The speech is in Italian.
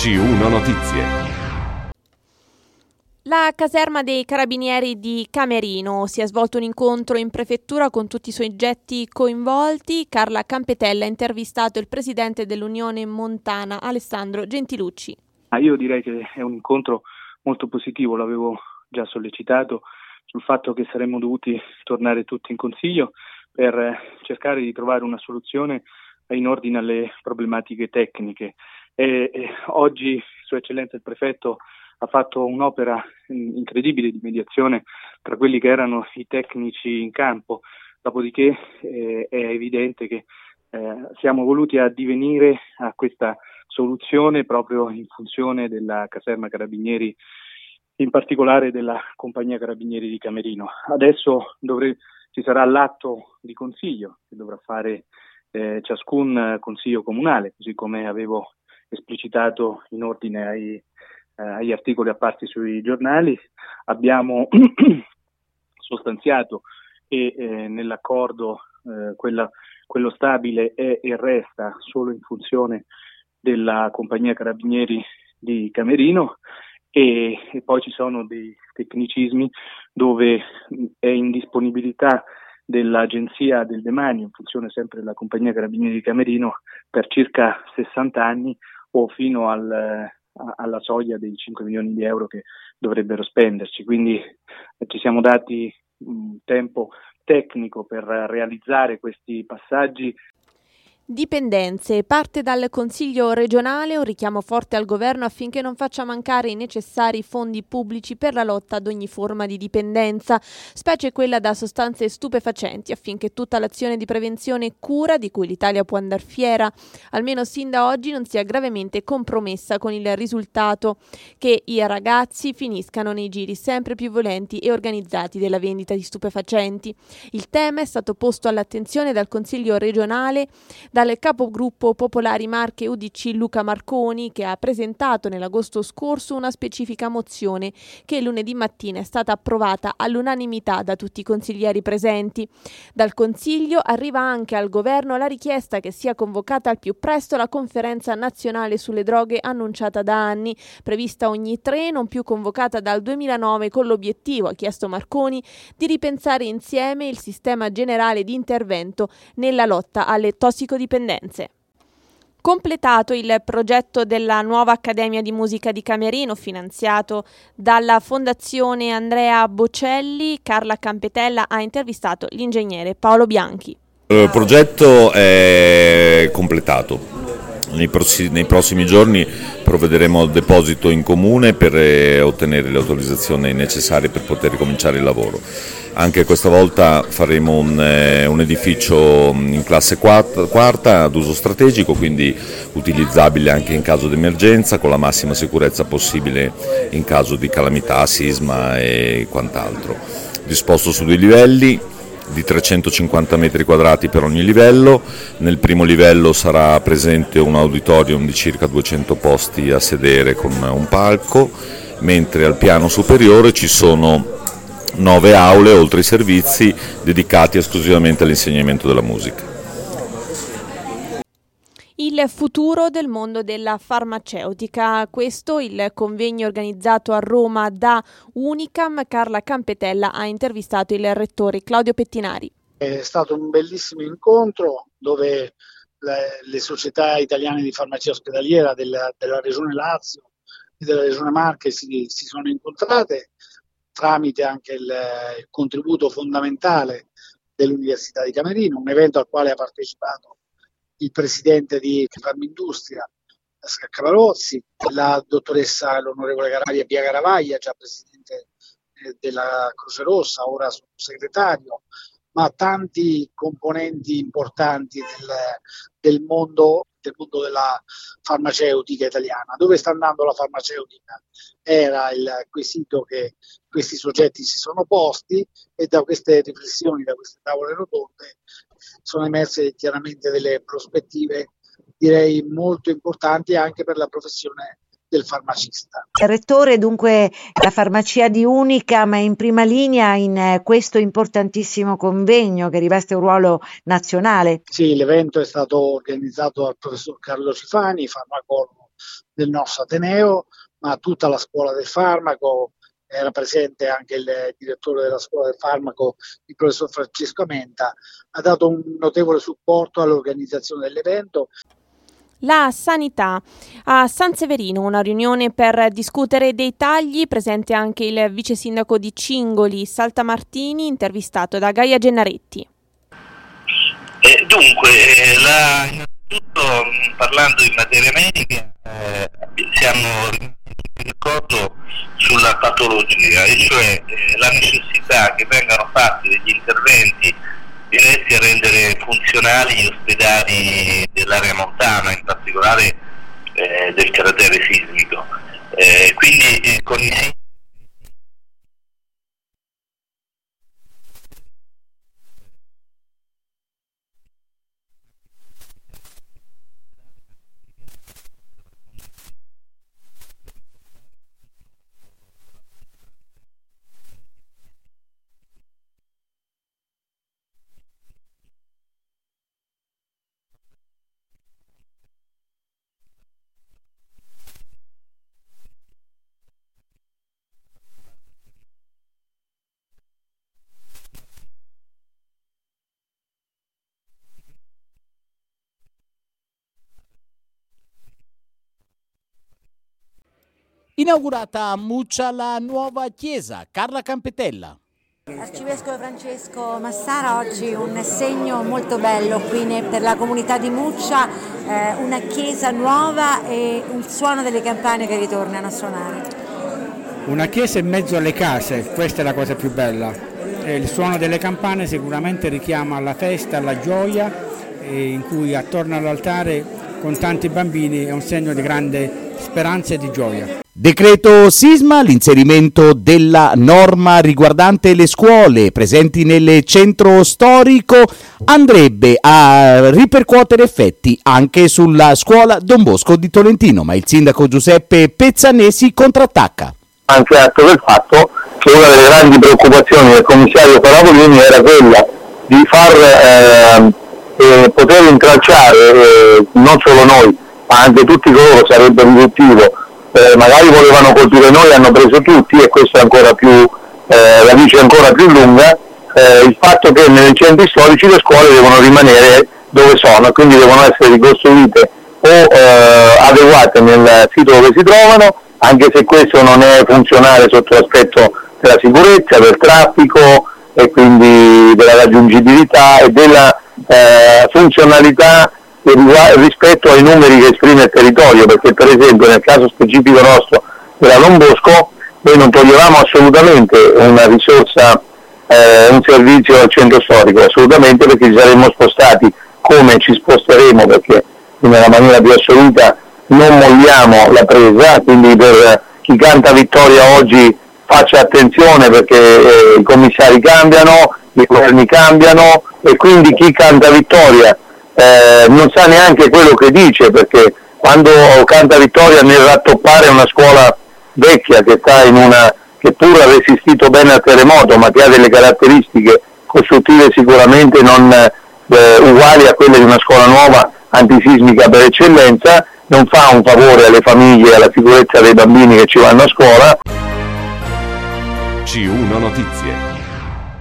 TG1 Notizie. La caserma dei Carabinieri di Camerino. Si è svolto un incontro in prefettura con tutti i soggetti coinvolti. Carla Campetella ha intervistato il presidente dell'Unione Montana, Alessandro Gentilucci. Io direi che è un incontro molto positivo, l'avevo già sollecitato sul fatto che saremmo dovuti tornare tutti in consiglio per cercare di trovare una soluzione in ordine alle problematiche tecniche. Oggi Sua Eccellenza il Prefetto ha fatto un'opera incredibile di mediazione tra quelli che erano i tecnici in campo, dopodiché è evidente che siamo voluti addivenire a questa soluzione proprio in funzione della caserma Carabinieri, in particolare della Compagnia Carabinieri di Camerino. Adesso ci sarà l'atto di consiglio che dovrà fare ciascun consiglio comunale, così come avevo esplicitato in ordine agli articoli apparsi sui giornali. Abbiamo sostanziato che nell'accordo quello stabile è e resta solo in funzione della Compagnia Carabinieri di Camerino e poi ci sono dei tecnicismi dove è in disponibilità dell'Agenzia del Demanio, in funzione sempre della Compagnia Carabinieri di Camerino, per circa 60 anni o fino alla soglia dei 5 milioni di euro che dovrebbero spenderci. Quindi ci siamo dati tempo tecnico per realizzare questi passaggi. Dipendenze. Parte dal Consiglio regionale un richiamo forte al governo affinché non faccia mancare i necessari fondi pubblici per la lotta ad ogni forma di dipendenza, specie quella da sostanze stupefacenti, affinché tutta l'azione di prevenzione e cura di cui l'Italia può andar fiera, almeno sin da oggi, non sia gravemente compromessa, con il risultato che i ragazzi finiscano nei giri sempre più violenti e organizzati della vendita di stupefacenti. Il tema è stato posto all'attenzione dal Consiglio regionale dal capogruppo Popolari Marche UDC Luca Marconi, che ha presentato nell'agosto scorso una specifica mozione che lunedì mattina è stata approvata all'unanimità da tutti i consiglieri presenti. Dal Consiglio arriva anche al governo la richiesta che sia convocata al più presto la conferenza nazionale sulle droghe annunciata da anni, prevista ogni 3, non più convocata dal 2009, con l'obiettivo, ha chiesto Marconi, di ripensare insieme il sistema generale di intervento nella lotta alle tossicodipendenze. Completato il progetto della nuova Accademia di Musica di Camerino, finanziato dalla Fondazione Andrea Bocelli, Carla Campetella ha intervistato l'ingegnere Paolo Bianchi. Il progetto è completato. Nei prossimi giorni provvederemo al deposito in comune per ottenere le autorizzazioni necessarie per poter ricominciare il lavoro. Anche questa volta faremo un edificio in classe quarta ad uso strategico, quindi utilizzabile anche in caso di emergenza, con la massima sicurezza possibile in caso di calamità, sisma e quant'altro. Disposto su 2 livelli di 350 metri quadrati per ogni livello. Nel primo livello sarà presente un auditorium di circa 200 posti a sedere con un palco, mentre al piano superiore ci sono 9 aule, oltre ai servizi, dedicati esclusivamente all'insegnamento della musica. Il futuro del mondo della farmaceutica. Questo il convegno organizzato a Roma da Unicam. Carla Campetella ha intervistato il rettore Claudio Pettinari. È stato un bellissimo incontro dove le società italiane di farmacia ospedaliera della Regione Lazio e della Regione Marche si sono incontrate tramite anche il contributo fondamentale dell'Università di Camerino, un evento al quale ha partecipato il presidente di Farmindustria, Cavarozzi, la dottoressa, l'onorevole Maria Pia Garavaglia, già presidente della Croce Rossa, ora sottosegretario, ma tanti componenti importanti del mondo della farmaceutica italiana. Dove sta andando la farmaceutica? Era il quesito che questi soggetti si sono posti, e da queste riflessioni, da queste tavole rotonde, sono emerse chiaramente delle prospettive, direi, molto importanti anche per la professione del farmacista. Rettore, dunque la farmacia di Unicam è in prima linea in questo importantissimo convegno che riveste un ruolo nazionale. Sì, l'evento è stato organizzato dal professor Carlo Cifani, farmacologo del nostro Ateneo, ma tutta la scuola del farmaco. Era presente anche il direttore della scuola del farmaco, il professor Francesco Amenta, ha dato un notevole supporto all'organizzazione dell'evento. La sanità. A San Severino una riunione per discutere dei tagli, presente anche il vice sindaco di Cingoli, Saltamartini, intervistato da Gaia Gennaretti. Dunque, innanzitutto parlando in materia medica, siamo d'accordo sulla patologia, e cioè la necessità che vengano fatti degli interventi diretti a rendere funzionali gli ospedali dell'area montana, in particolare del cratere sismico. Quindi con i Inaugurata a Muccia la nuova chiesa. Carla Campetella. Arcivescovo Francesco Massara, oggi un segno molto bello qui per la comunità di Muccia, una chiesa nuova e il suono delle campane che ritornano a suonare. Una chiesa in mezzo alle case, questa è la cosa più bella. Il suono delle campane sicuramente richiama alla festa, alla gioia, in cui attorno all'altare con tanti bambini è un segno di grande speranza e di gioia. Decreto sisma, l'inserimento della norma riguardante le scuole presenti nel centro storico andrebbe a ripercuotere effetti anche sulla scuola Don Bosco di Tolentino, ma il sindaco Giuseppe Pezzanesi contrattacca. Anche atto del fatto che una delle grandi preoccupazioni del commissario Paravolini era quella di far poter intralciare non solo noi, ma anche tutti coloro, sarebbe riduttivo. Magari volevano colpire noi, hanno preso tutti, e questo è ancora più, la dice ancora più lunga, il fatto che nei centri storici le scuole devono rimanere dove sono, quindi devono essere ricostruite o adeguate nel sito dove si trovano, anche se questo non è funzionale sotto l'aspetto della sicurezza, del traffico e quindi della raggiungibilità e della funzionalità rispetto ai numeri che esprime il territorio, perché per esempio nel caso specifico nostro della Don Bosco noi non toglievamo assolutamente una risorsa, un servizio al centro storico, assolutamente, perché ci saremmo spostati, come ci sposteremo, perché nella maniera più assoluta non molliamo la presa, quindi per chi canta vittoria oggi faccia attenzione, perché i commissari cambiano, i governi cambiano, e quindi chi canta vittoria non sa neanche quello che dice, perché quando canta vittoria nel rattoppare una scuola vecchia che sta che pur ha resistito bene al terremoto, ma che ha delle caratteristiche costruttive sicuramente non uguali a quelle di una scuola nuova antisismica per eccellenza, non fa un favore alle famiglie e alla sicurezza dei bambini che ci vanno a scuola. C1 Notizie.